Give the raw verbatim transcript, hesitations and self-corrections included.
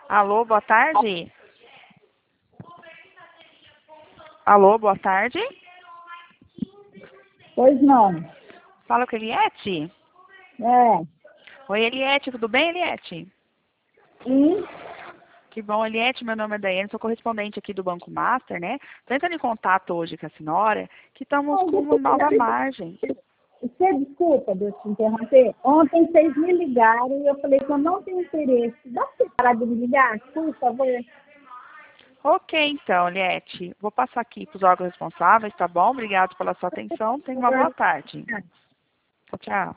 Alô, boa tarde. Alô, boa tarde. Pois não. Fala com a Eliette? É. Oi, Eliette, tudo bem, Eliette? Sim. Que bom, Eliette, meu nome é Daiane, sou correspondente aqui do Banco Master, né? Estou entrando em contato hoje com a senhora, que estamos com uma nova margem. Você desculpa de eu te interromper. Ontem vocês me ligaram e eu falei que eu não tenho interesse. Dá pra você parar de me ligar, por favor? Ok, então, Eliette, vou passar aqui para os órgãos responsáveis, tá bom? Obrigado pela sua atenção, tenha uma boa tarde. Tchau, tchau.